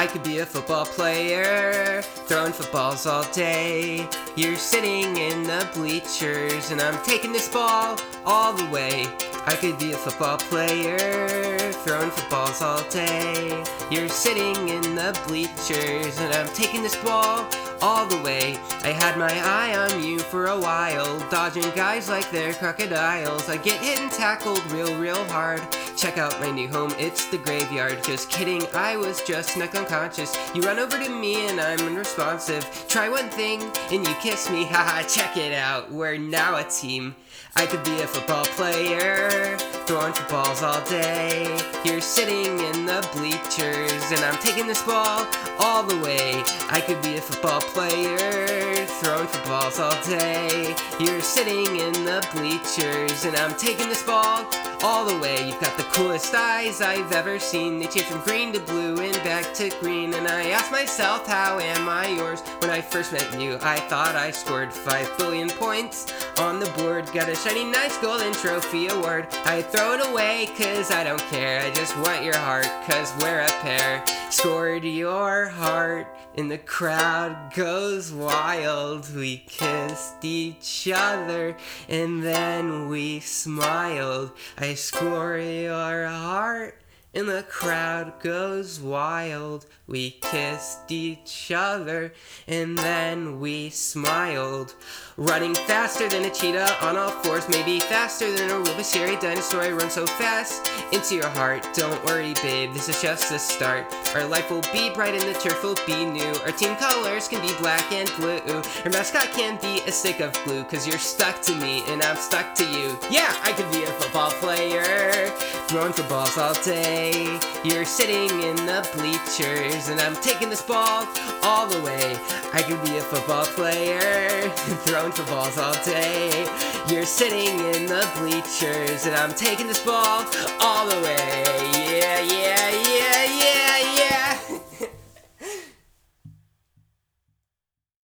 I could be a football player, throwing footballs all day. You're sitting in the bleachers, and I'm taking this ball all the way. I could be a football player, throwing footballs all day. You're sitting in the bleachers, and I'm taking this ball all the way. I had my eye on you for a while, dodging guys like they're crocodiles. I get hit and tackled real hard. Check out my new home, it's the graveyard. Just kidding, I was just knocked unconscious. You run over to me and I'm unresponsive. Try one thing and you kiss me, haha, check it out, we're now a team. I could be a football player, throwing footballs all day. You're sitting in the bleachers, and I'm taking this ball all the way. I could be a football player, throwing footballs all day. You're sitting in the bleachers, and I'm taking this ball all the way. You've got the coolest eyes I've ever seen. They change from green to blue and back to green. And I ask myself, how am I yours? When I first met you, I thought I scored 5 billion points on the board. Got a shiny nice golden trophy award. I throw it away cause I don't care. I just want your heart cause we're a pair. Scored your heart and the crowd goes wild. We kissed each other and then we smiled. I score your heart and the crowd goes wild. We kissed each other and then we smiled. Running faster than a cheetah on all fours, maybe faster than a Robespierre dinosaur. I run so fast into your heart. Don't worry, babe, this is just the start. Our life will be bright and the turf will be new. Our team colors can be black and blue. Our mascot can be a stick of glue, cause you're stuck to me and I'm stuck to you. Yeah, I could be a football player, throwing footballs all day. You're sitting in the bleachers and I'm taking this ball all the way. I could be a football player, throwing footballs all day. You're sitting in the bleachers and I'm taking this ball all the way. Yeah, yeah.